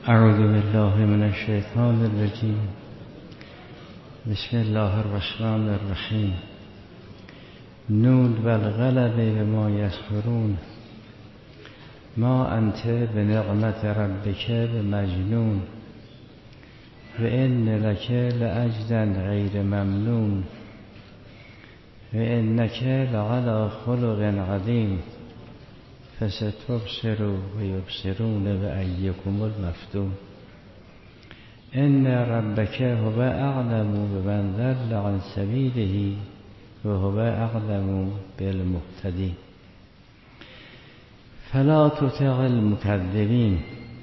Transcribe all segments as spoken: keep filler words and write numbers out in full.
اعوذ بالله من الشیطان الرجیم. بسم الله الرحمن الرحیم. نون والقلم بما یسطرون ما انت بنعمت ربک بمجنون و ان لک لاجرا غیر ممنون و انک لعلی خلق عظیم فستبصر و یبصرون و ایکم المفتون ان ربک هو اعلم بمن ضل عن سبیله و هو اعلم بالمهتدین فلا تطع المکذبین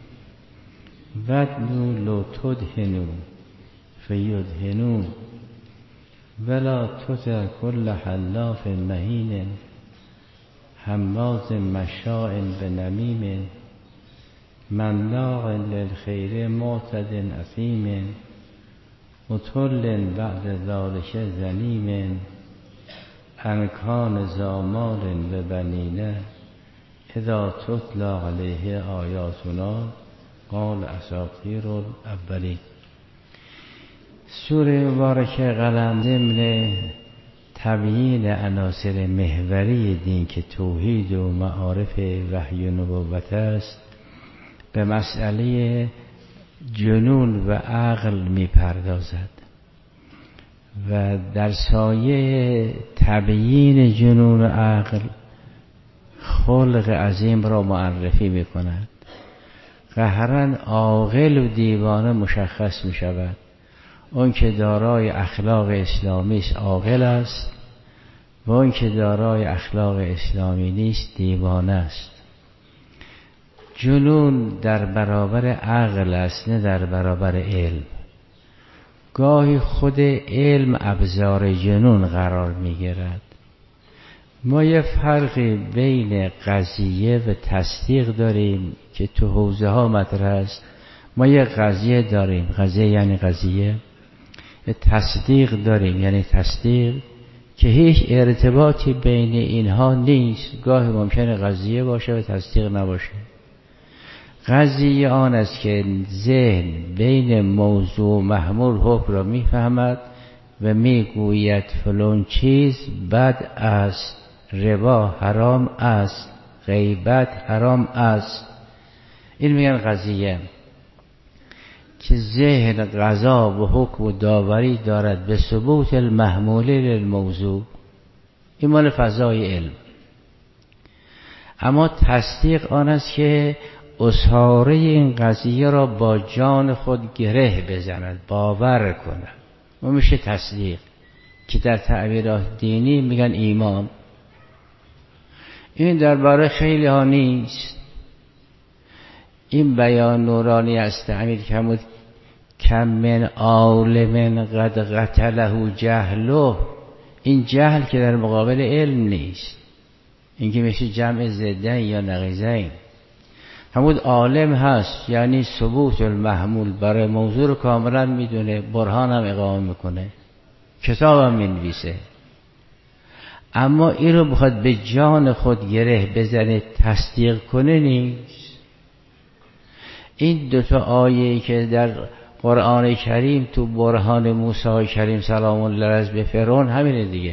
ودوا لو تدهنوا فیدهنون ولا تطع كل حلاف مهین هماز مشاء بنمیم مناع للخیر معتد اثیم عتل بعد ذلک زنیم ان کان ذا مال و بنین اذا تتلی علیه آیاتنا قال اساطیر الاولین. سوره مبارکه قلم ضمن تبیین عناصر محوری دین که توحید و معارف وحی و نبوت است به مسئله جنون و عقل می پردازد و در سایه تبیین جنون و عقل خلق عظیم را معرفی می کند. قهرن عاقل و دیوانه مشخص می شود. اون که دارای اخلاق اسلامی است عاقل است و اون که دارای اخلاق اسلامی نیست دیوانه است. جنون در برابر عقل است نه در برابر علم. گاهی خود علم ابزار جنون قرار می گیرد. ما یه فرقی بین قضیه و تصدیق داریم که تو حوزه ها مطرح است. ما یه قضیه داریم، قضیه یعنی قضیه، تصدیق داریم یعنی تصدیق که هیچ ارتباطی بین اینها نیست. گاهی ممکنه قضیه باشه و تصدیق نباشه. قضیه آن است که ذهن بین موضوع و محمول حکم را میفهمد و میگوید فلان چیز بد است، ربا حرام است، غیبت حرام است. این میگن قضیه که ذهن قضا و حکم و داوری دارد به ثبوت المحموله للموضوع. این مال فضای علم. اما تصدیق آن است که اساره این قضیه را با جان خود گره بزند، باور کند. و میشه تصدیق که در تعبیرات دینی میگن ایمان. این درباره خیلی ها نیست. این بیان نورانی است امیر کمود کم من عالم قد قتله جهله. این جهل که در مقابل علم نیست. این که میشه جمع ضدین یا نقیضین. همون عالم هست یعنی ثبوت المحمول برای موضوع رو کاملا میدونه، برهان هم اقامه میکنه، کتاب هم مینویسه. اما این رو بخواد به جان خود گره بزنه تصدیق کنه نیست. این دوتا آیه که در قرآن کریم تو برهان موسی کریم سلام الله علیه به فرعون همینه دیگه.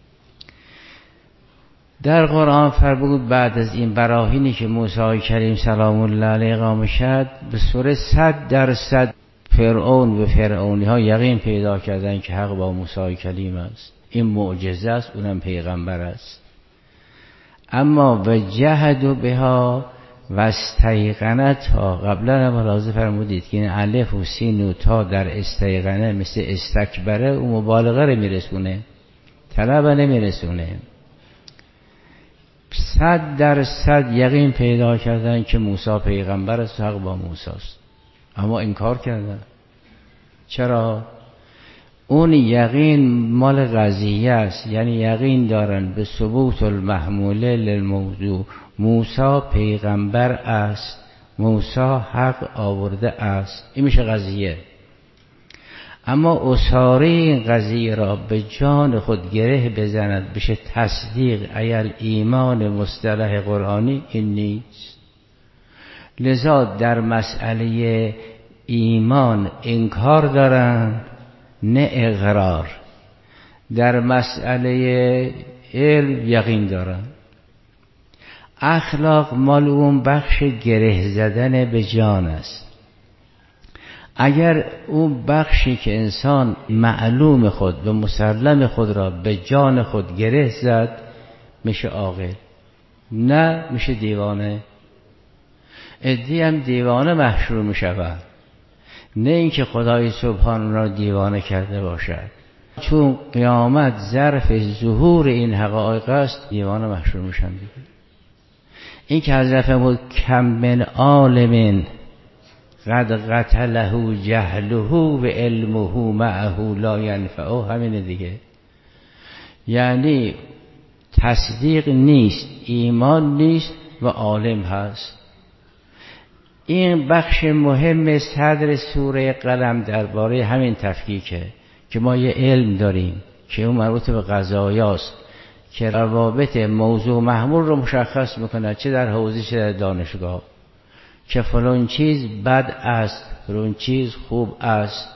در قرآن فرمود بعد از این براهینی که موسی کریم سلام الله علیه اقامه شد به صورت صد درصد فرعون و فرعونی ها یقین پیدا کردن که حق با موسی کریم است. این معجزه است، اونم پیغمبر است. اما و جهدوا بها و استیقنتها. قبلا هم ملاحظه فرمودید که این الف و سین و تا در استیقنه مثل استکبره و مبالغه رو میرسونه، طلب نمیرسونه. صد درصد یقین پیدا کردن که موسی پیغمبر است، حق با موسی است، اما انکار کردن. چرا؟ اون یقین مال قضیه است، یعنی یقین دارن به ثبوت المحموله للموضوع. موسی پیغمبر است، موسی حق آورده است. این میشه قضیه. اما اساره این قضیه را به جان خود گره بزند بشه تصدیق ایل ایمان مصطلح قرآنی، این نیست. لذا در مسئله ایمان انکار دارن نه اقرار، در مسئله علم یقین دارن. اخلاق مال اون بخش گره زدن به جان است. اگر اون بخشی که انسان معلوم خود و مسلم خود را به جان خود گره زد میشه عاقل، نه میشه دیوانه. عده‌ای هم دیوانه محشور میشود، نه اینکه خدای سبحان را دیوانه کرده باشد. چون قیامت ظرف ظهور این حقایق است دیوانه محشور میشن دیگه. این که حضرت فرمود کم من عالم قد قتله جهله و علمه معه لا ینفعه، همینه دیگه. یعنی تصدیق نیست، ایمان نیست و عالم هست. این بخش مهم صدر سوره قلم درباره همین تفکیکه که ما یه علم داریم که اون مربوط به قضایاست که روابط موضوع محمول رو مشخص میکنه، چه در حوزه چه در دانشگاه، که فلان چیز بد است فلان چیز خوب است.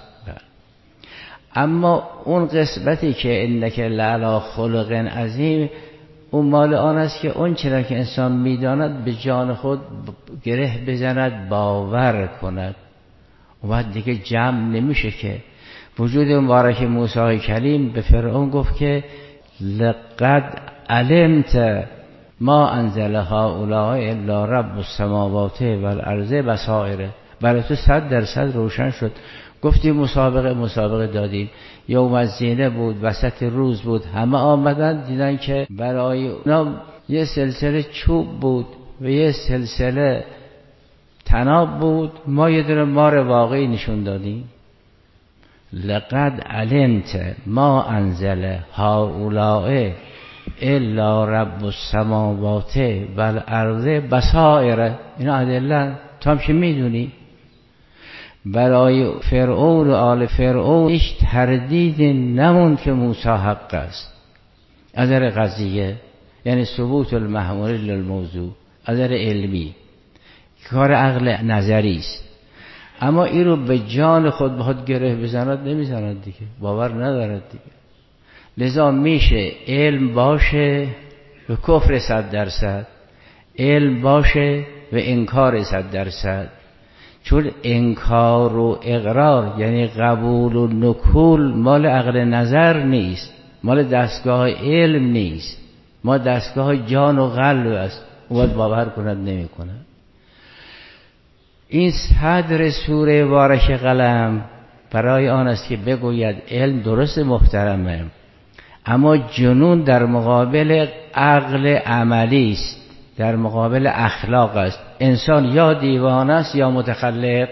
اما اون قسمتی که انک لعلی خلق عظیم، اون مال آن است که اون چرا که انسان میداند به جان خود گره بزند، باور کند. و بعد دیگه جمع نمیشه که. وجود مبارک موسی کلیم به فرعون گفت که لقد علمت ما انزل هؤلاء الا رب السماوات والارض بصائر. برای تو صد درصد روشن شد. گفتیم مسابقه مسابقه دادیم، یوم الزینه بود، وسط روز بود، همه آمدن دیدن که برای اونا یه سلسله چوب بود و یه سلسله طناب بود، ما یه دونه مار واقعی نشون دادیم. لقد علمت ما انزل هؤلاء الا رب السماوات والارض بصائر. اینا ادله تو هم که میدونی. برای فرعون و آل فرعون هیچ تردید نموند که موسی حق است از نظر قضیه، یعنی ثبوت المحمول للموضوع از نظر علمی، کار عقل نظری است. اما این رو به جان خود بخواد گره بزند نمیزند دیگه، باور ندارد دیگه. لذا میشه علم باشه و کفر صد درصد، علم باشه و انکار صد درصد. چون انکار و اقرار یعنی قبول و نکول مال عقل نظر نیست، مال دستگاه علم نیست، ما دستگاه جان و قلب است. اون باور کند نمی کند. این صدر سوره مبارک قلم برای آن است که بگوید علم درست محترمه، اما جنون در مقابل عقل عملی است، در مقابل اخلاق است. انسان یا دیوانه است یا متخلق.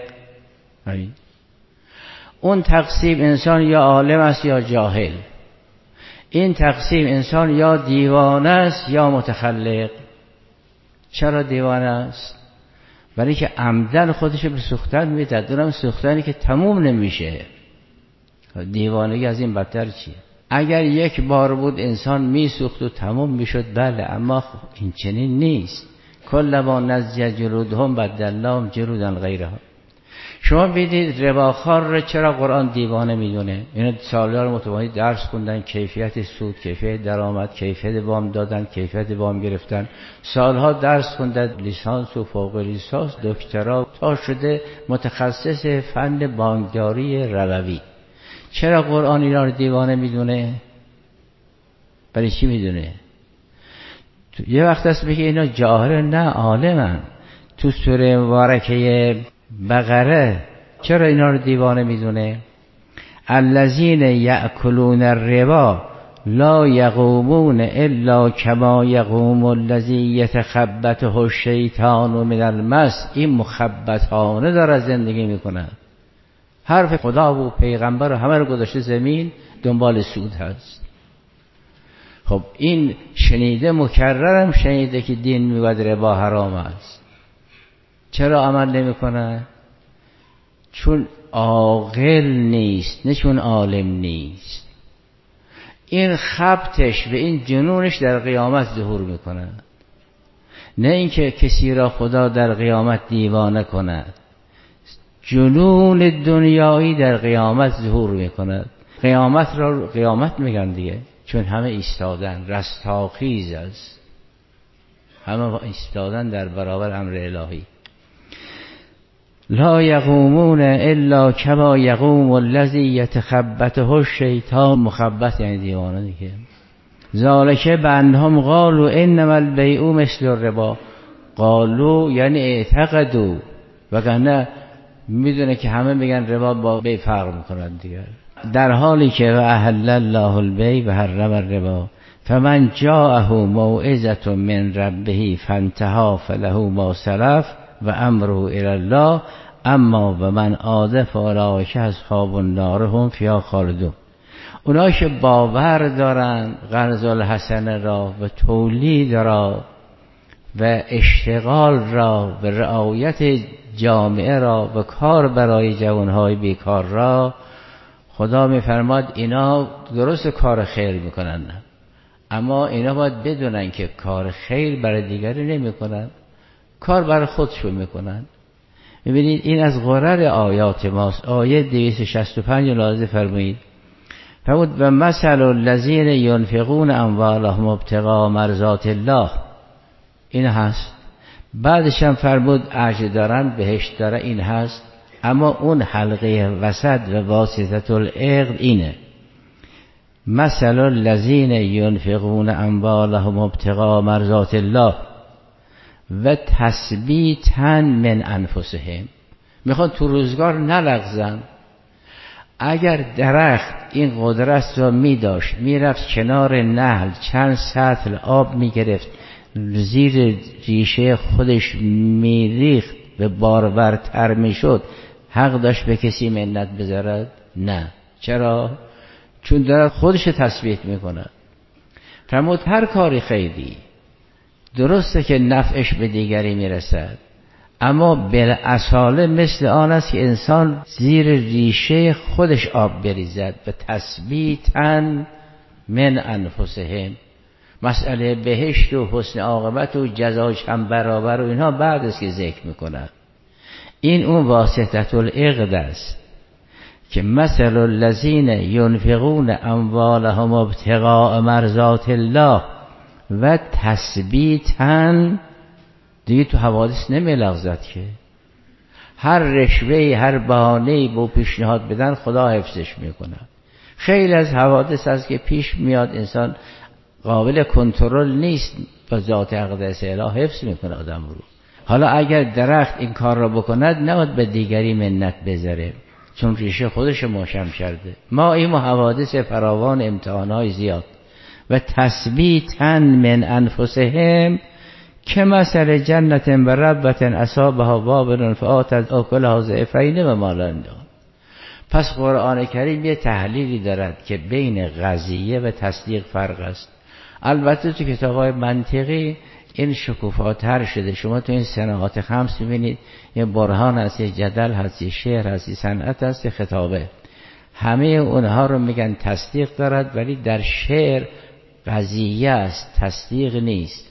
اون تقسیم انسان یا عالم است یا جاهل. این تقسیم انسان یا دیوانه است یا متخلق. چرا دیوانه است؟ برای که عمدن خودش به سوختن میده، دونم سوختنی که تموم نمیشه. دیوانگی از این بدتر چیه؟ اگر یک بار بود انسان میسوخت و تموم میشد، بله، اما این چنین نیست. کلما نضج جلودهم بدلناهم جلودا غیرها. شما ببینید رباخوار را چرا قرآن دیوانه میدونه؟ اینا سالها رو متوالی درس خوندن، کیفیت سود، کیفیت درآمد، کیفیت وام دادن، کیفیت وام گرفتن، سالها درس خوندن، لیسانس و فوق لیسانس، دکترا، تا شده متخصص فن بانکداری ربوی. چرا قرآن اینا رو دیوانه میدونه؟ برای چی میدونه؟ یه وقت هست بگه اینا جاهل، نه عالمن. تو سوره مبارکه بقره چرا اینا رو دیوانه میدونه؟ الذین یأکلون الربا لا یقومون الا کما یقوم الذی یتخبطه الشیطان من المس. این مخبطانه داره زندگی میکنه. حرف خدا و پیغمبر همه رو گذاشته زمین، دنبال سود هست. خب این شنیده، مکررم شنیده که دین میگوید ربا حرام است. چرا عمل نمیکنه؟ چون عاقل نیست، نه چون عالم نیست. این خبطش و این جنونش در قیامت ظهور میکنه. نه اینکه کسی را خدا در قیامت دیوانه کند. جنون دنیایی در قیامت ظهور میکند. قیامت را قیامت میگن دیگه، چون همه ایستادن، رستاخیز است، همه ایستادن در برابر امر الهی. لا یقومون الا کما یقوم الذی یتخبطه الشیطان. مخبط یعنی دیوانه دیگه. ذالک بانهم قالوا انما البیع مثل الربا. قالوا یعنی اعتقدوا، وگرنه میدونه که همه میگن ربا با بیع فرق میکنن دیگه. در حالی که و احل الله البیع و حرم الربا فمن جاءه موعظة من ربه فانتهى فله ما سلف و امره الی الله اما و من عاد فاولئک اصحاب النار هم فیها خالدون. اونایی که باور دارن قرض الحسنه را و تولید را و اشتغال را و رعایت جامعه را و کار برای جوانهای بیکار را، خدا میفرماد اینا درست کار خیر میکنن، اما اینا باید بدونن که کار خیر برای دیگری نمیکنن، کار برای خودشون میکنن. ببینید این از غرر آیات ماست. آیه دویست و شصت و پنج لازم فرمایید فرمود و مثل الذین ینفقون اموالهم ابتغاء مرضات الله. این هست. بعدش هم فرمود اجر دارن، بهشت داره، این هست. اما اون حلقه وسط و واسطه العقد اینه: مثل الذین ینفقون اموالهم ابتغاء مرضات الله و تثبیتا من انفسهم. میخوان تو روزگار نلغزن. اگر درخت این قدرت را میداشت، میرفت کنار نهر چند سطل آب میگرفت، زیر ریشه خودش میریخت و بارورتر میشد، حق داشت به کسی منت بذارد؟ نه. چرا؟ چون درخت خودش تثبیت میکنه. فرمود هر کاری خیری درسته که نفعش به دیگری میرسد، اما بالاصاله مثل آن است که انسان زیر ریشه خودش آب بریزد و تثبیتاً من انفسهم. مسئله بهشت و حسن عاقبت و جزاش هم برابر و اینها بعد است که ذکر میکند. این اون واسطه العقد است که مثل الذین ینفقون اموالهم ابتغاء مرضات الله و تثبیتاً. دیگه تو حوادث نمیلغزد که هر رشوهی هر بهانه‌ای با پیشنهاد بدن خدا حفظش میکنه. خیلی از حوادث هست که پیش میاد انسان قابل کنترل نیست، با ذات اقدس الهی حفظ میکنه آدم رو. حالا اگر درخت این کار را بکند نباید به دیگری منت بذاره، چون ریشه خودش مشم کرده. ما این حوادث فراوان، امتحانهای زیاد. و تثبیتاً من انفسهم که مثل جنت و ربت اصابها وابل فآتت اکلها ضعفین و ما لا. پس قرآن کریم یه تحلیلی دارد که بین قضیه و تصدیق فرق است. البته تو کتاب‌های منطقی این شکوفاتر شده. شما تو این صناعات خمس می‌بینید یه برهان هست، یه جدل هست، یه شعر هست، یه صنعت هست، یه خطابه. همه اونها رو میگن تصدیق دارد، ولی در شعر قضیه است، تصدیق نیست.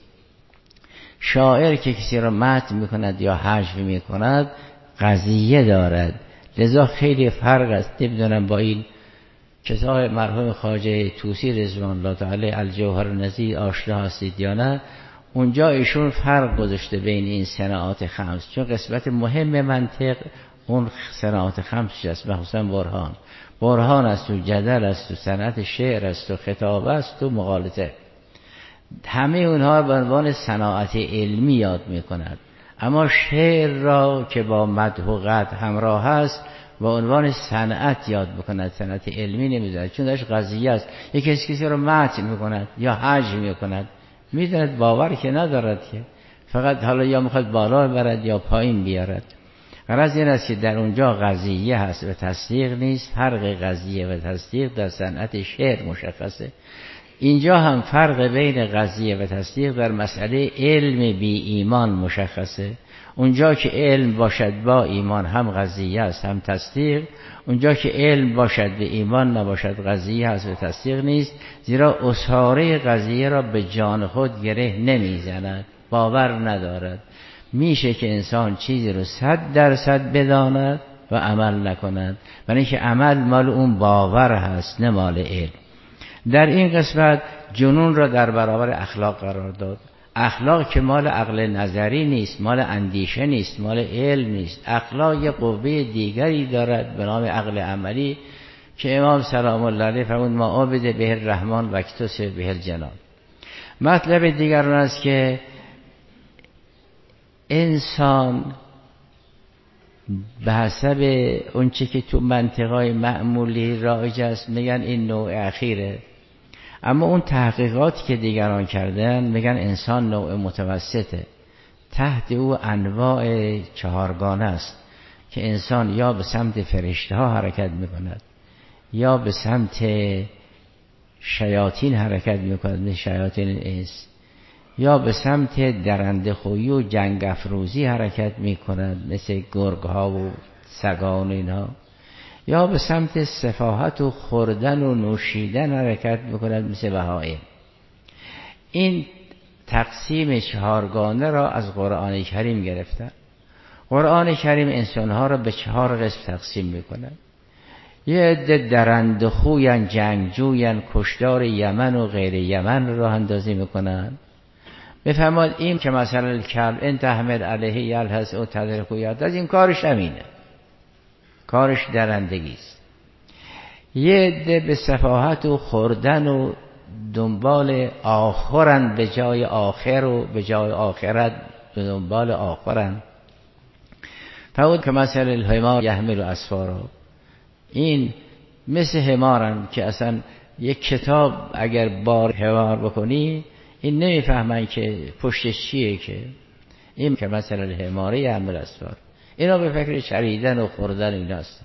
شاعر که کسی را مدح میکند یا حجو میکند قضیه دارد، لذا خیلی فرق است. نمیدونم با این کتاب مرحوم خواجه طوسی رضوان الله تعالی الجوهر النزیه آشنا هستید یا نه؟ اونجا ایشون فرق گذاشته بین این صناعات خمس، چون قسمت مهم منطق اون صناعات خمسش است، مخصوصا برهان. برهان است و جدل است و صنعت شعر است و خطاب است و مغالطه. همه اونها به عنوان صناعت علمی یاد میکند، اما شعر را که با مدح و قدح همراه است به عنوان صنعت یاد میکند، صنعت علمی نمیداند، چون داشت قضیه است. یکی کسی کسی رو مدح میکند یا حج میکند، میداند باور که ندارد، که فقط حالا یا میخواد بالا برد یا پایین بیارد. غرض این است که در اونجا قضیه هست و تصدیق نیست. فرق قضیه و تصدیق در صنعت شعر مشخصه. اینجا هم فرق بین قضیه و تصدیق در مسئله علم بی ایمان مشخصه. اونجا که علم باشد با ایمان هم قضیه است هم تصدیق، اونجا که علم باشد به ایمان نباشد قضیه است و تصدیق نیست، زیرا اساره قضیه را به جان خود گره نمیزند. باور ندارد. میشه که انسان چیزی رو صد درصد بداند و عمل نکند، برای اینکه عمل مال اون باور هست نه مال علم. در این قسمت جنون را در برابر اخلاق قرار داد. اخلاق که مال عقل نظری نیست، مال اندیشه نیست، مال علم نیست. اخلاق یه قوه دیگری دارد به نام عقل عملی که امام سلام الله علیه فرمود ما عابد به الرحمن وکتس به الجنان. مطلب دیگر اون است که انسان به حسب اون چی که تو منطقهای معمولی رایج است میگن این نوع اخیره، اما اون تحقیقاتی که دیگران کردن میگن انسان نوع متوسطه. تحت او انواع چهارگانه است که انسان یا به سمت فرشته ها حرکت میکند، یا به سمت شیاطین حرکت میکند مثل شیاطین انس، یا به سمت درنده خویی و جنگ افروزی حرکت میکند مثل گرگ ها و سگان و اینها، یا به سمت سفاهت و خوردن و نوشیدن حرکت میکند مثل بهائم. این تقسیم چهارگانه را از قرآن کریم گرفتن. قرآن کریم انسانها را به چهار قسم تقسیم میکند. یه عده درنده خوین، جنگجوین، کشدار یمن و غیر یمن راه اندازی میکنن. بفرماد این که مثلا الکلب ان تحمل علیه یلهث او تدرکو یاد، از این کارش همینه، کارش درندگی است. یه عده به سفاهت و خوردن و دنبال آخرن به جای آخر و به جای آخرت به دنبال آخرن. فرمود که مثلا الحمار یحمل اسفارا، این مثل حمارن که اصلا یک کتاب اگر بار حمار بکنی این نمیفهمن که پشتش چیه، که این که مثلا الحماره یحمل اسفار، اینا به فکر چریدن و خوردن این هست.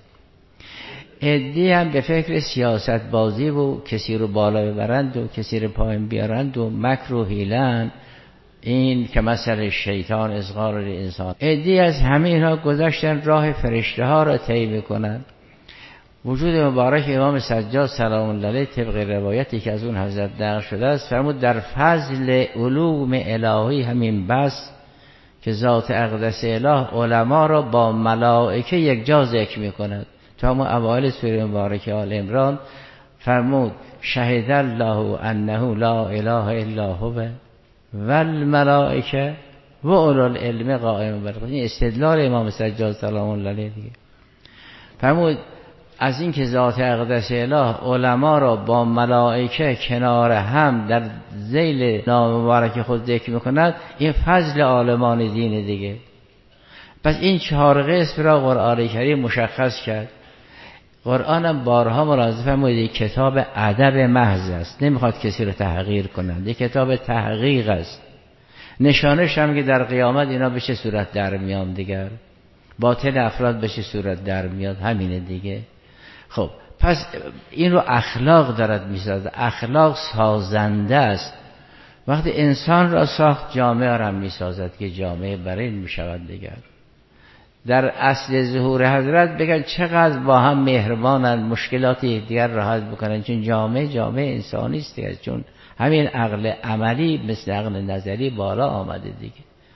عدی هم به فکر سیاست بازی و کسی رو بالا ببرند و کسی رو پایین بیارند و مکر و حیلن، این که مثلا شیطان اصغار انسان. عدی از همه اینا گذاشتن راه فرشته ها را طی میکنن. وجود مبارک امام سجاد سلام الله علیه طبق روایتی که از اون حضرت نقل شده است فرمود در فضل علوم الهی همین بس که ذات اقدس اله علما را با ملائکه یک جا ذکر میکند. تا ما اوایل سوره مبارکه آل عمران فرمود شهد الله انه لا اله الا هو والملائکه و اولو العلم قائما بالقسط. این استدلال امام سجاد سلام الله علیه دیگه. فرمود از این که ذات اقدس اله علما را با ملائکه کنار هم در ذیل نام مبارک خود ذکر میکند، این فضل عالمان دین دیگه. پس این چهار قسم را قرآن کریم مشخص کرد. قرآن هم بارها ملاحظه فرمودید کتاب ادب محض است، نمیخواد کسی رو تحقیر کنند، یک کتاب تحقیق است. نشانش هم که در قیامت اینا به چه صورت در میان دیگر، باطل افراد به چه صورت در میاد، همینه دیگه. خب پس این رو اخلاق دارد میسازد. اخلاق سازنده است. وقتی انسان را ساخت جامعه را هم میسازد که جامعه برین میشود دیگر. در اصل ظهور حضرت بگن چقدر با هم مهربانن، مشکلاتی دیگر راحت بکنن، چون جامعه جامعه انسانی است دیگر، چون همین عقل عملی مثل عقل نظری بالا آمده دیگه.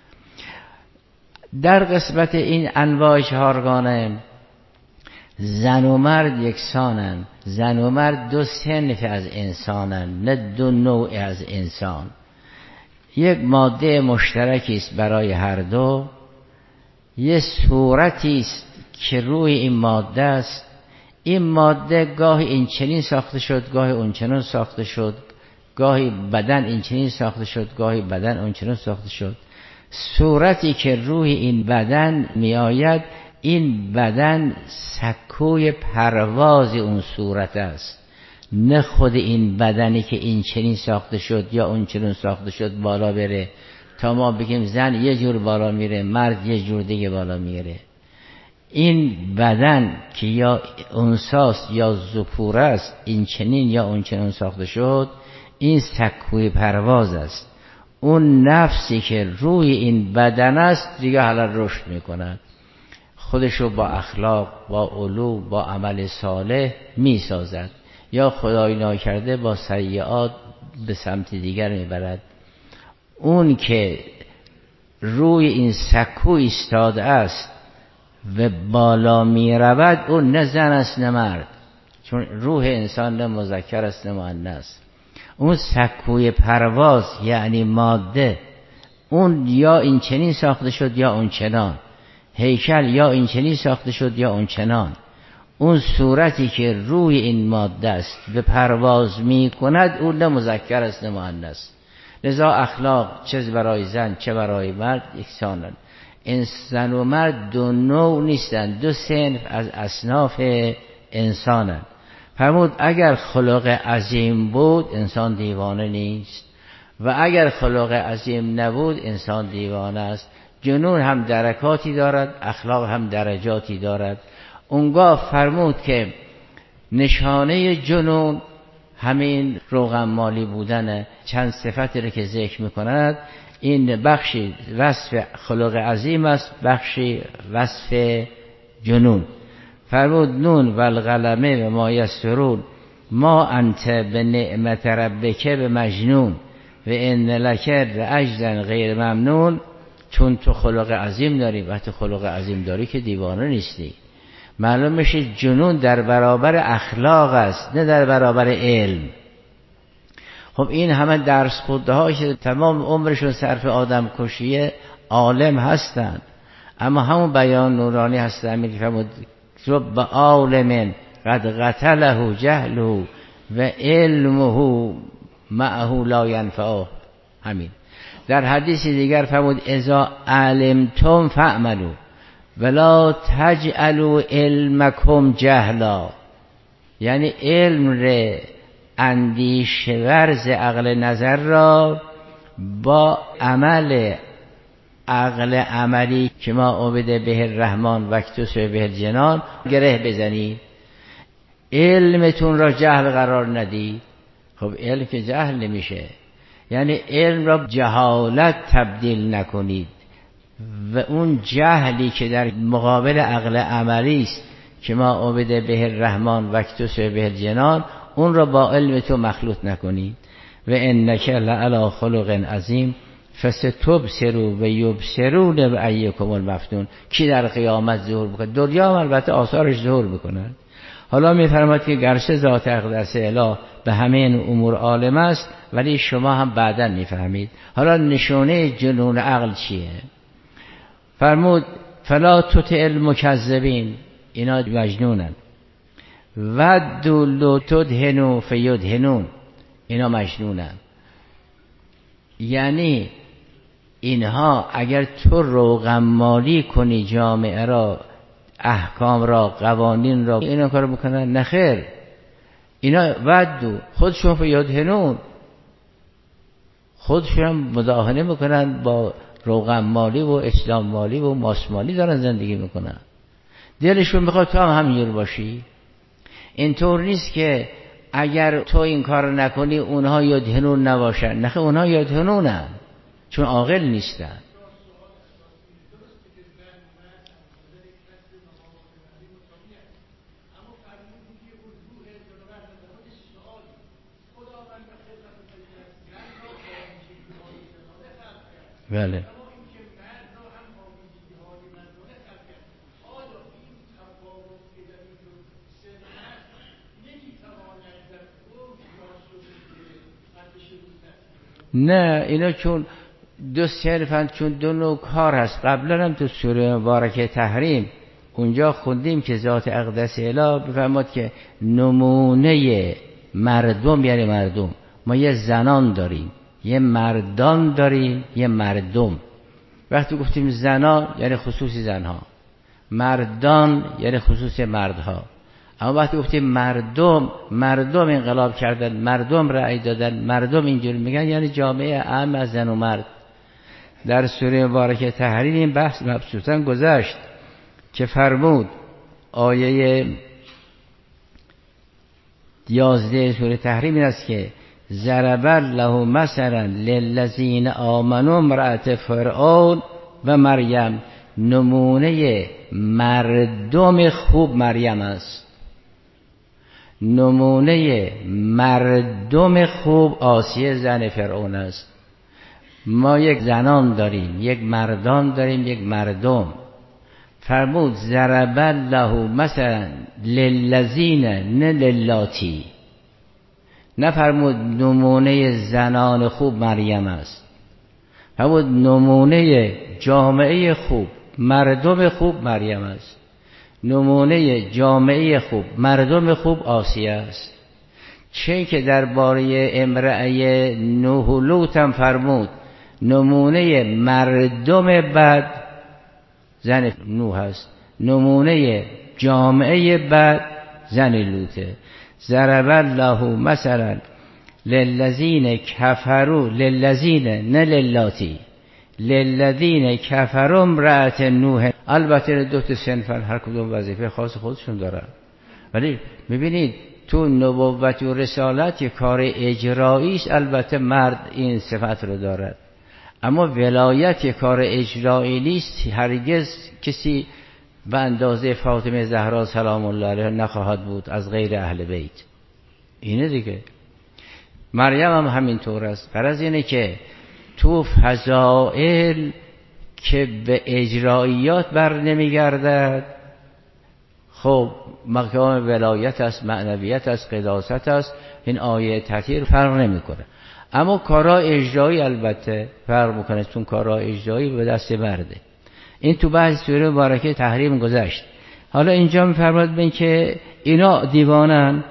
در قسمت این انواع چهارگانه زن و مرد یکسانند. زن و مرد دو صنف از انسانند، نه دو نوع از انسان. یک ماده مشترکی است برای هر دو، یه صورتی است که روی این ماده است. این ماده گاهی این چنین ساخته شد، گاهی اون چنین ساخته شد، گاهی بدن این چنین ساخته شد، گاهی بدن اون چنین ساخته شد. صورتی که روی این بدن می آید، این بدن سکوی پرواز اون صورت است، نه خود این بدنی که این چنین ساخته شد یا اون چنین ساخته شد بالا بره تا ما بگیم زن یه جور بالا میره مرد یه جور دیگه بالا میره. این بدن که یا انساست یا ذکوره است، این چنین یا اون چنین ساخته شد، این سکوی پرواز است. اون نفسی که روی این بدن است دیگه حالا رشد میکند، خودشو با اخلاق، با علو، با عمل صالح میسازد، یا خدای ناکرده با سیئات به سمت دیگر میبرد. اون که روی این سکو ایستاده است و بالا می رود، اون نه زن است نه مرد، چون روح انسان نه مذکر است نه مؤنث. اون سکوی پرواز یعنی ماده، اون یا این چنین ساخته شد یا اون چنان، هیکل یا این چنین ساخته شد یا اون چنان. اون صورتی که روی این ماده است به پرواز می کند، اون نه مذکر است نه مؤنث. لذا اخلاق چه برای زن چه برای مرد یکسانند. انسان و مرد دو نوع نیستند، دو صنف از اصناف انسانند. فرمود اگر خلق عظیم بود انسان دیوانه نیست و اگر خلق عظیم نبود انسان دیوانه است. جنون هم درکاتی دارد، اخلاق هم درجاتی دارد. اونگاه فرمود که نشانه جنون همین روغن مالی بودن. چند صفتی رو که ذکر میکند، این بخشی وصف خلق عظیم است، بخشی وصف جنون. فرمود نون و القلم و ما یسطرون ما انت به نعمت ربک به مجنون و ان لک لاجرا غیر ممنون. چون تو خلق عظیم داری، وقتی خلق عظیم داری که دیوانه نیستی. معلوم میشه جنون در برابر اخلاق است نه در برابر علم. خب این همه درس خونده ها که تمام عمرشون صرف آدم کشیه عالم هستند، اما همون بیان نورانی هستند. میگه فرمود رب عالم قد قتله جهله و علمه معه لا ینفعه. همین در حدیث دیگر فرمود اذا علمتم فاعملوا ولا تجعلوا علمکم جهلا. یعنی علم ر اندیشه ورز عقل نظر را با عمل عقل عملی که ما عبده به الرحمن وکتوس به الجنان گره بزنید. علمتون را جهل قرار ندید. خب علم که جهل نمیشه، یعنی علم را جهالت تبدیل نکنید و اون جهلی که در مقابل عقل عملی است که ما عبده به الرحمن وکتوس به الجنان، اون را با علم تو مخلوط نکنید. و انک لعلی خلق عظیم فستبصروا و یبصرون بایکم المفتون. کی در قیامت ظهور میکنه؟ دنیا البته آثارش ظهور میکنه. حالا میفرماید که گرچه ذات اقدس اله به همه این امور عالم است، ولی شما هم بعداً میفهمید. حالا نشونه جنون عقل چیه؟ فرمود فلا تطع المکذبین، اینا مجنونن. ودوا لو تدهنوا فیدهنون، اینا مجنونن. یعنی اینها اگر تو روغن مالی کنی جامعه را، احکام را، قوانین را، اینا کارو میکنن؟ نخیر، اینا ودو خودشون فیدهنون، خودشون هم مداهنه میکنن با روغن مالی و اسلام مالی و ماس مالی دارن زندگی میکنن. دلشون میخواد تو هم همینجور باشی. اینطور نیست که اگر تو این کار نکنی اونها یدهنون نباشن. نه، اونها یدهنونن چون عاقل نیستن. بله نه، اینا چون دو صرفن، چون دو نوع کار هست. قبلا هم تو سوره مبارکه تحریم اونجا خوندیم که ذات اقدس اله بفرماد که نمونه مردم، یعنی مردم، ما یه زنان داریم، یه مردان داریم، یه مردم. وقتی گفتیم زنان یعنی خصوصی زنها، مردان یعنی خصوصی مردها. اما وقتی گفتیم مردم، مردم انقلاب کردن، مردم رأی دادن، مردم اینجوری میگن، یعنی جامعه عام از زن و مرد. در سوره مبارکه تحریم این بحث مبسوطاً گذشت که فرمود آیه یازده سوره تحریم این است که ضرب الله مثلا للذین آمنوا امرأة فرعون و مریم. نمونه مردم خوب مریم است، نمونه مردم خوب آسیه زن فرعون است. ما یک زنان داریم، یک مردان داریم، یک مردم. فرمود ضرب الله مثلا للذین نه للاتی. نفرمود نمونه زنان خوب مریم است، فرمود نمونه جامعه خوب، مردم خوب مریم است. نمونه جامعه خوب، مردم خوب آسیه است. چه که درباره امرأه نوح و لوط هم فرمود نمونه مردم بد زن نوح است، نمونه جامعه بد زن لوطه. ضرب الله مثلا للذین کفروا للذین نه للاتی للذین کفروا امرأة نوح. البته دو تا صنف هر کدوم وظیفه خاص خودشون دارن، ولی میبینید تو نبوت و رسالت یک کار اجرایی است. البته مرد این صفت رو دارد، اما ولایت یک کار اجرایی نیست. هرگز کسی به اندازه فاطمه زهرا سلام الله علیها نخواهد بود از غیر اهل بیت. اینه دیگه. مریم هم همینطور است. غرض اینه که تو فضائل که به اجراییات بر نمیگردد، خب مقام ولایت است، معنویت است، قداست است، این آیه تطهیر فرق نمیکنه. اما کارا اجرایی البته فرق میکنه، چون کارا اجرایی به دست مرده. این تو بحث سوره مبارکه تحریم گذشت. حالا اینجا میفرماد ببین که اینا دیوانن،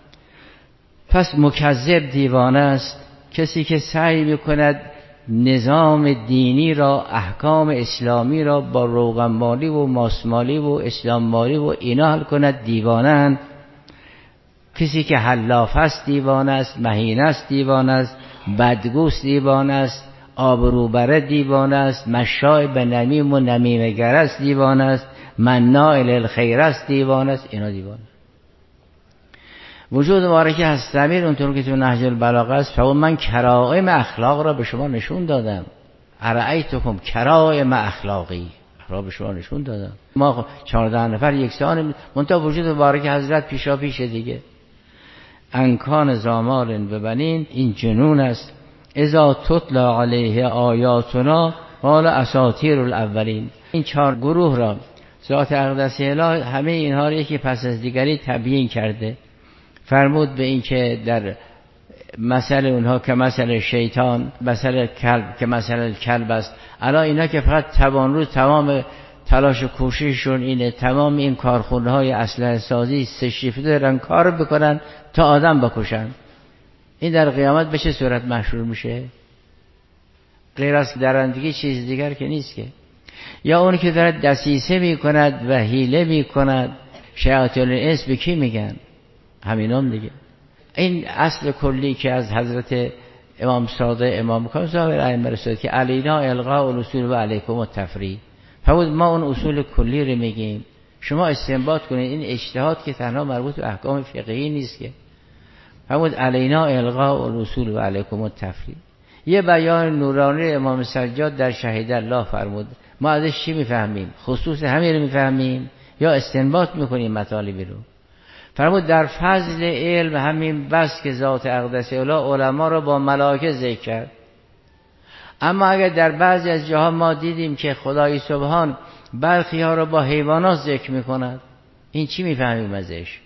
پس مکذب دیوانه است کسی که سعی میکند نظام دینی را، احکام اسلامی را با روغنمالی و ماسمالی و اسلاممالی و اینا حل کند. دیوانند. کسی که حلاف است دیوانه است، مهین است دیوانه است، بدگوست دیوانه است، آبروبره دیوانه است، مشاء به نمیم و نمیمگر است دیوانه است، مناع للخیر است دیوانه است. اینا دیوانه. وجود مبارکه هست امیر اونطور که تو نهج البلاغه است فرمود من کرائم اخلاق را به شما نشون دادم. ارائیتکم کرائم اخلاقی را به شما نشون دادم. ما چهارده نفر یکسان منتها وجود مبارکه حضرت پیشا پیشه دیگه. انکان زامال ببنین، این جنون است. اذا تتلا علیه آیاتنا قال اساطیر الاولین. این چهار گروه را ذات اقدس الهی همه اینها را یکی پس از دیگری تبیین کرده. فرمود به این که در مثل اونها که مثل شیطان، مثل کلب که مثل کلب است. الان اینا که فقط توانروز تمام تلاش و کوشششون اینه تمام این کارخونه های اسلحه سازی سه شیفته دارن کار بکنن تا آدم بکشن. این در قیامت به چه صورت محشور میشه؟ غیر از درندگی چیز دیگر که نیست که. یا اونی که داره دسیسه میکند و حیله میکند. شیاطین الانس به کی میگن؟ همینام دیگه. این اصل کلی که از حضرت امام صادق امام کاظم صاحب ائمه رسید که علینا الغاء الاصول و علیکم التفریع. فرمود ما اون اصول کلی رو میگیم، شما استنباط کنید. این اجتهاد که تنها مربوط به احکام فقهی نیست که. فرمود علینا الغاء الاصول و علیکم التفریع. یه بیان نورانی امام سجاد در شهید الله فرمود. ما ازش چی میفهمیم؟ خصوص همین رو میفهمیم یا استنباط میکنیم مطالبی رو؟ فرمود در فضل علم همین بس که ذات اقدس الهی علما رو با ملائکه ذکر کرد. اما اگر در بعضی از جاها ما دیدیم که خدای سبحان برخی ها رو با حیوانات ذکر میکند، این چی میفهمیم ازش؟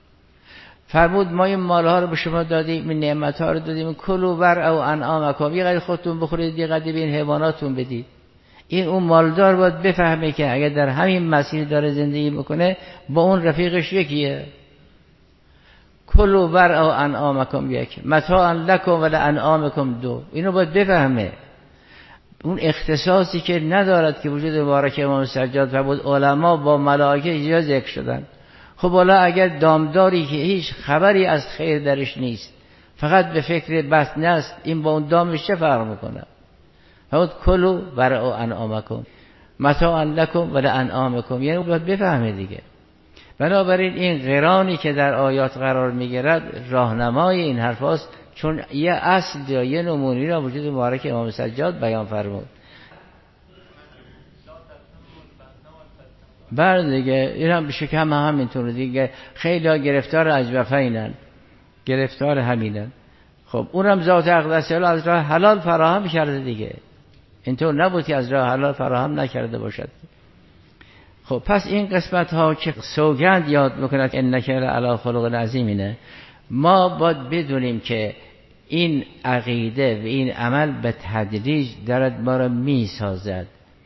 فرمود ما این مالها رو به شما دادیم، این نعمتها رو دادیم، کلوا ورعوا انعامکم، یه قدر خودتون بخورید یه قدر به این حیواناتون بدید. این اون مالدار باید بفهمه که اگر در همین مسیر داره زندگی میکنه با اون رفیقش یکیه. کلوا ورعوا انعامکم یک متاعا لکم و لانعامکم دو. اینو باید بفهمه. اون اختصاصی که ندارد که وجود مبارک امام سجاد فرمود علما با ملائکه اینجا ذکر شدن. خب حالا اگر دامداری که هیچ خبری از خیر درش نیست فقط به فکر بطن است، این با اون دامش چه فرق میکنه؟ فرمود کلوا ورعوا انعامکم متاعا لکم و لانعامکم. یعنی باید بفهمه دیگه. بنابراین این قرانی که در آیات قرار میگیرد راهنمای این حرف هاست، چون یه اصل یا یه نمونی را وجود مبارک امام سجاد بیان فرمود. بله دیگه این هم بشه که هم همینطور دیگه. خیلی ها گرفتار اجوفینن، گرفتار همینن. خب اونم ذات اقدس از راه حلال فراهم کرده دیگه، اینطور نبود که از راه حلال فراهم نکرده باشد. خب پس این قسمت ها که سوگند یاد میکند انک لعلی خلق عظیم، اینه ما باید بدونیم که این عقیده و این عمل به تدریج دارد ما را میسازد.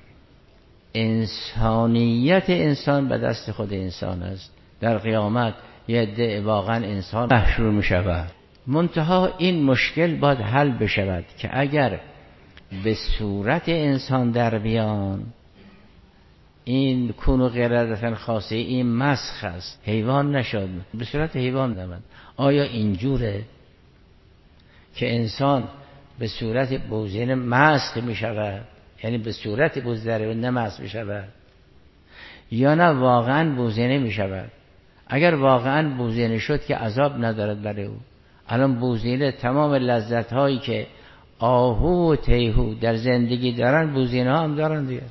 انسانیت انسان به دست خود انسان است. در قیامت یه عده واقعا انسان محشور می شود. منتها این مشکل باید حل بشود که اگر به صورت انسان در بیان، این کونو قردتن خاصه، این مسخ است، حیوان نشد، به صورت حیوان نمد. آیا اینجوره که انسان به صورت بوزین مسخ می شود، یعنی به صورت بوزدره نه مسخ می شود، یا نه واقعا بوزینه می شود؟ اگر واقعا بوزینه شد که عذاب ندارد برای او. الان بوزینه تمام لذت هایی که آهو و تیهو در زندگی دارن بوزینه ها هم دارن دیگه.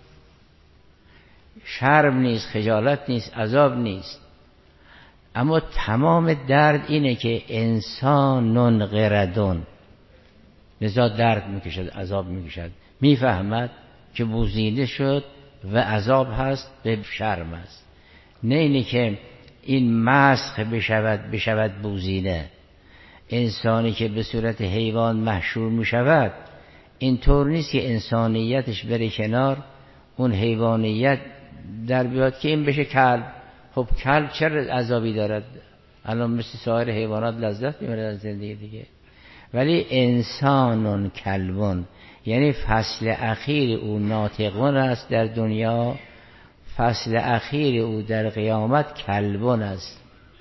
شرم نیست، خجالت نیست، عذاب نیست. اما تمام درد اینه که انسانون قردون، لذا درد میکشد، عذاب میکشد، میفهمد که بوزینه شد و عذاب هست، به شرم است. نه اینه که این مسخ بشود بشود بوزینه. انسانی که به صورت حیوان محشور میشود اینطور نیست که انسانیتش بره کنار، اون حیوانیت در بیاد که این بشه کلب. خب کلب چرا عذابی دارد؟ الان مثل سایر حیوانات لذت میبرد از زندگی دیگه. ولی انسانون کلبون، یعنی فصل اخیر او ناطقون است در دنیا، فصل اخیر او در قیامت کلبون است،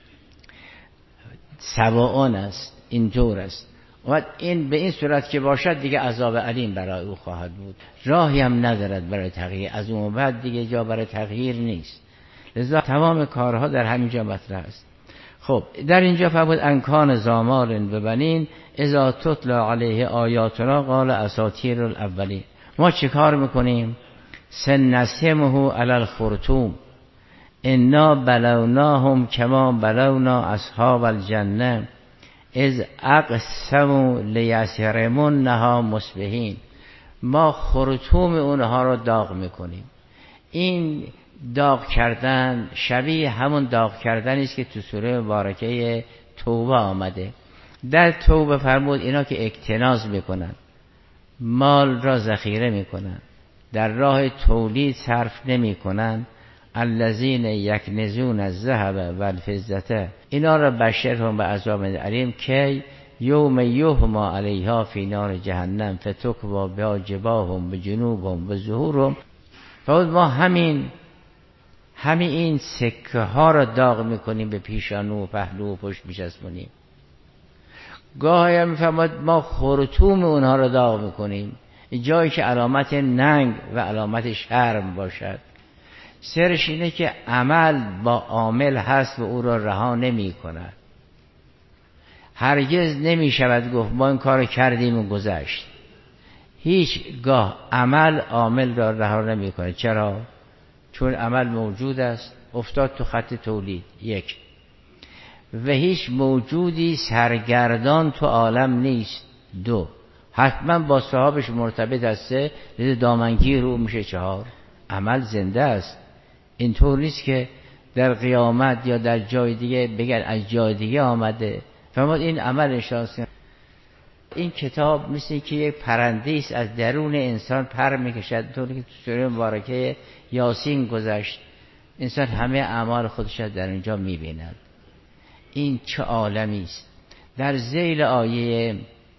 سواون است، اینطور است. و این به این صورت که باشد دیگه عذاب علیم برای او خواهد بود، راهی هم ندارد برای تغییر. از اون بعد دیگه جا برای تغییر نیست. لذا تمام کارها در همینجا مطرح است. خب در اینجا فرمود انکان زامال و بنین اذا تتلا علیه آیاتنا قال اساطیر الاولین. ما چه کار میکنیم؟ سنسمه علی الخرطوم انا بلوناهم کما بلونا اصحاب الجنه از اقسموا لیسرمونها مصبحین. ما خرطوم اونها رو داغ میکنیم. این داغ کردن شبیه همون داغ کردن است که تو سوره مبارکه توبه آمده. در توبه فرمود اینا که اکتناز میکنن، مال را ذخیره میکنن، در راه تولید صرف نمیکنن، الذین یکنزون الذهب والفضة، اینا را بشرهم به عذاب علیم که یوم یحما علیها فی نار جهنم فتکوا بها جباههم بجنوبهم بظهورهم. فرمود ما همین همین این سکه ها را داغ میکنیم، به پیشانو و پهلو و پشت میچسبونیم. گاهی هم میفرماد ما خرطوم اونها را داغ میکنیم، جایی که علامت ننگ و علامت شرم باشد. سرش اینه که عمل با عامل هست و او را رها نمی کند. هرگز نمی شود گفت ما این کار کردیم و گذشت. هیچ گاه عمل عامل را رها نمی کند. چرا؟ چون عمل موجود است، افتاد تو خط تولید، یک، و هیچ موجودی سرگردان تو عالم نیست، دو، حتما با صاحبش مرتبط است، دامنگیر رو میشه، چهار، عمل زنده است. اینطور نیست که در قیامت یا در جای دیگه بگن از جای دیگه آمده. فرمود این عمل اشتاس. این کتاب مثل که یک پرنده است از درون انسان پر میکشد، طوری که تو سوره مبارکه یاسین گذشت، انسان همه اعمال خودش در اینجا میبیند. این چه عالمی است. در ذیل آیه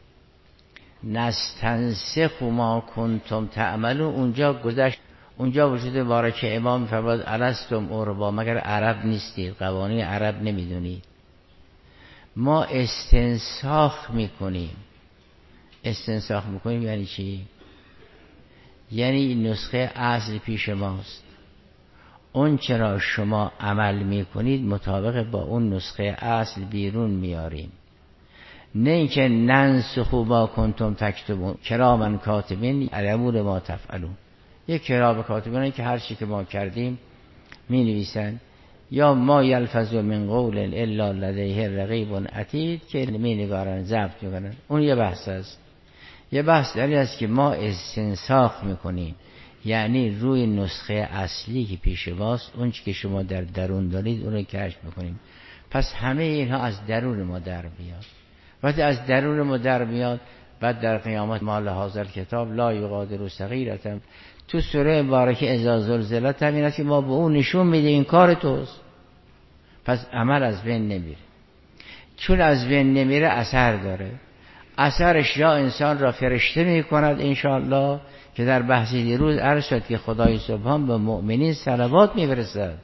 نستنسخ ما کنتم تعملون اونجا گذشت، اونجا وجود مبارکه امام فرمود الستم عربا، مگر عرب نیستید؟ قوانین عرب نمیدونید؟ ما استنساخ میکنیم. استنساخ میکنیم یعنی چی؟ یعنی نسخه اصل پیش ماست، اون چرا شما عمل میکنید مطابق با اون نسخه اصل بیرون میاریم. نه اینکه ننسخو با کنتم تکتبون کراما کاتبین یعلمون ما تفعلون. یک کرام کاتبین که هر چی که ما کردیم می نویسن. یا ما یلفظ من قول الا لدیه رقیب عتید که علمی نگارن ضبط میکنن. اون یه بحث است. یه بحث داری است که ما استنساخ میکنیم، یعنی روی نسخه اصلی که پیش ماست اون چی که شما در درون دارید اون رو کشف میکنیم. پس همه اینها از درون ما در بیاد. وقتی از درون ما در بیاد بعد در قیامت ما لحاظر کتاب لا یغادر صغیرة، تو سوره مبارکه اذا زلزلت هم این است که ما به اون نشون میده این کار توست. پس عمل از بین نمیره. چون از بین نمیره اثر داره. اثرش یا انسان را فرشته میکند انشاءالله که در بحث دیروز عرض شد که خدای سبحان به مؤمنین صلوات میفرستد.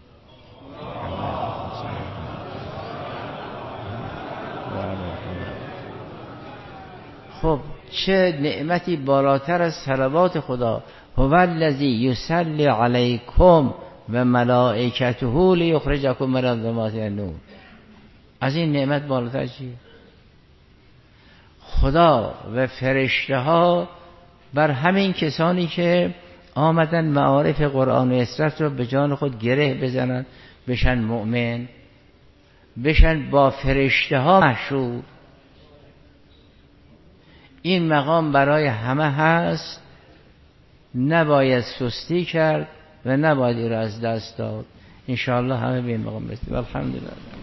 خب چه نعمتی بالاتر از صلوات خدا. هو الذی یصلی علیکم و ملائکته لیخرجکم من الظلمات الی النور. از این نعمت بالاتر چیه؟ خدا و فرشته ها بر همین کسانی که آمدن معارف قرآن و اسرت رو به جان خود گره بزنن بشن مؤمن، بشن با فرشته ها محشور. این مقام برای همه هست، نباید سستی کرد و نباید این را از دست داد. انشاءالله همه به این مقام رسید. الحمدلله.